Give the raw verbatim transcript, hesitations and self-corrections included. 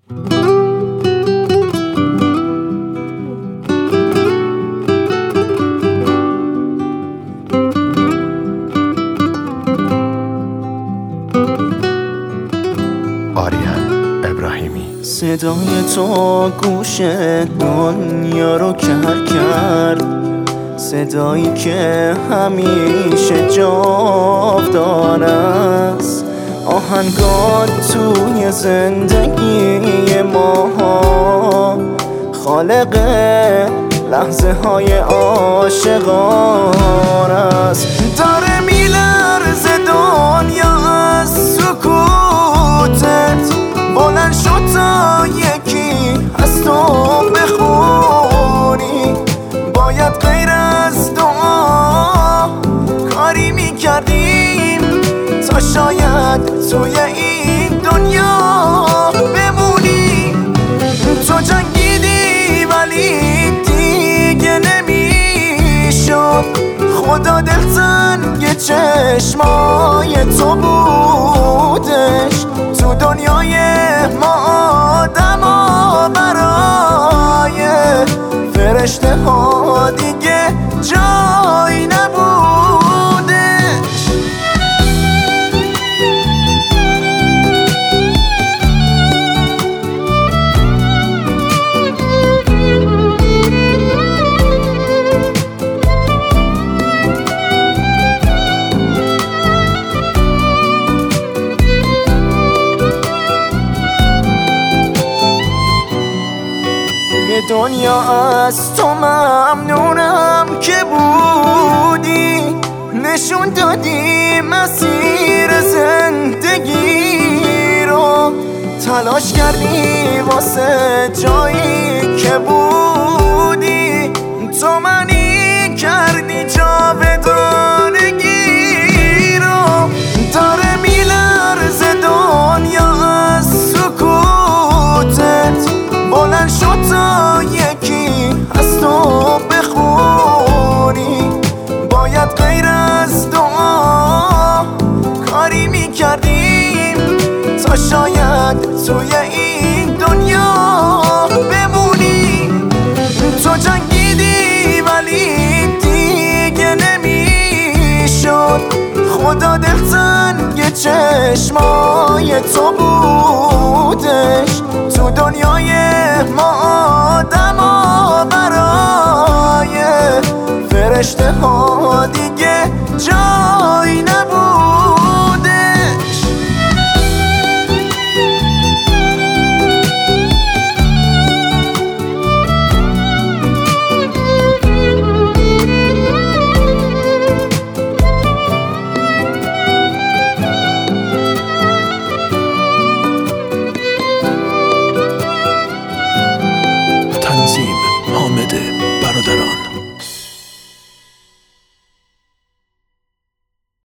آریان ابراهیمی. صدای تو گوش دنیا رو کر کرد، صدایی که همیشه جاودان است. آهنگات توی زندگی ما، خالق لحظه های عاشقان است. داره میلرزه دنیا از سکوتت، بلند شد تا یکی از تو بخونی. باید غیر از دعا کاری میکردیم تا شاید توی این دنیا بمونی. تو جنگیدی ولی دیگه نمیشد، خدا دلتنگ چشمای تو بودش. تو دنیای ما آدما برای فرشته ها دیگه جایی نبودش. دنیا از تو ممنونم که بودی، نشون دادی مسیر زندگی رو. تلاش کردی واسه جایی که بودی، تو منی کردی جاودانگی رو. داره میلرزه دنیا از سکوتت، بلند شد تا یکی از تو بخونی. باید غیر از دعا کاری میکردیم تا شاید توی این دنیا بمونی. تو جنگیدی ولی دیگه نمیشد، خدا دلتنگ چشمای تو بودش. تو دنیای ما آدما برای فرشته ها